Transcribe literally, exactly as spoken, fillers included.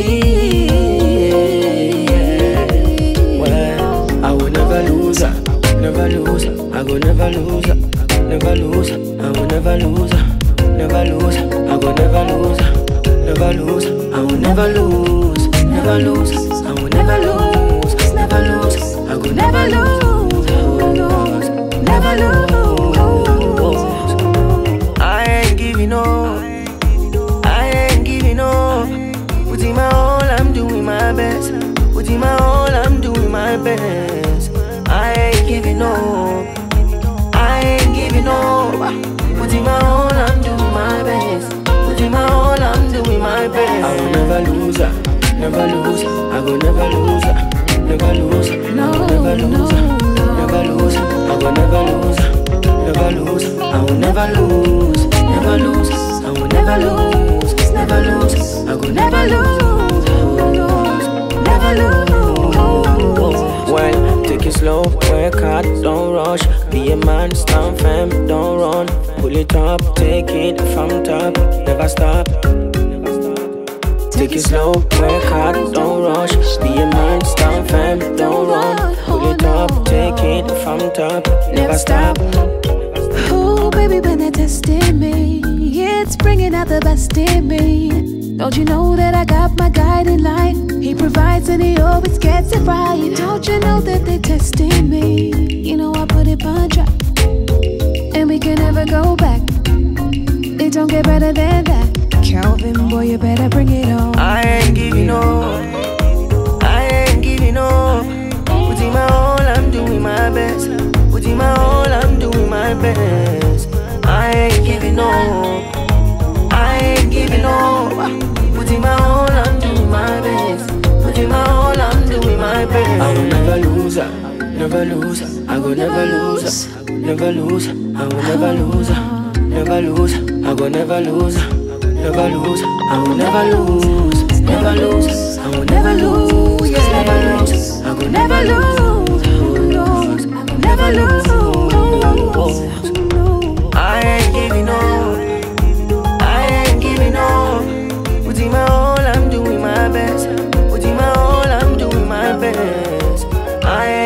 me. Well, I will never lose her, never lose her. I will never lose her, never lose her. I will never lose her, never lose her. I will never lose her, never lose her. I will never lose, never lose. I will never lose, never lose. I will never lose, never lose. I ain't giving up, I ain't giving up. Putting my all, I'm doing my best. Putting my all, I'm doing my best. I ain't giving up, I ain't giving up. Putting my all, I'm doing my best. Putting my all, I'm doing my best. I will never lose her, never lose her. I will never lose her, never lose her. I will never lose her, never lose her. I will never lose her, never lose her. I will never lose, never lose. I will never lose, never lose. I will never lose, never lose. Well, take it slow, work hard, don't rush. Be a man, stand firm, don't run. Pull it up, take it from top, never stop. Take it slow, work hard, don't rush. Be a man, stand firm, don't run. Pull it up, take it from top, never stop. Oh, baby, when they're testing me, it's bringing out the best in me. Don't you know that I got my guiding light? He provides and he always gets it right. Don't you know that they're testing me? You know I put it on track, and we can never go back. It don't get better than that. Calvin, boy, you better bring it on. I ain't giving up, I ain't giving up. Putting my all, I'm doing my best. Putting my all, I'm doing my best. I ain't giving up, I ain't giving up. Putting my all, I'm doing my best. Putting my all, I'm doing my best. I will never lose her, never lose her. I will never lose her, never lose her. I will never lose her, never lose her. I will never lose her, never lose her. I will never lose, never lose. I will never lose, never lose. I will never lose, never lose. I ain't giving up, I ain't giving up. Putting my all, I'm doing my best. Putting my all, I'm doing my best. I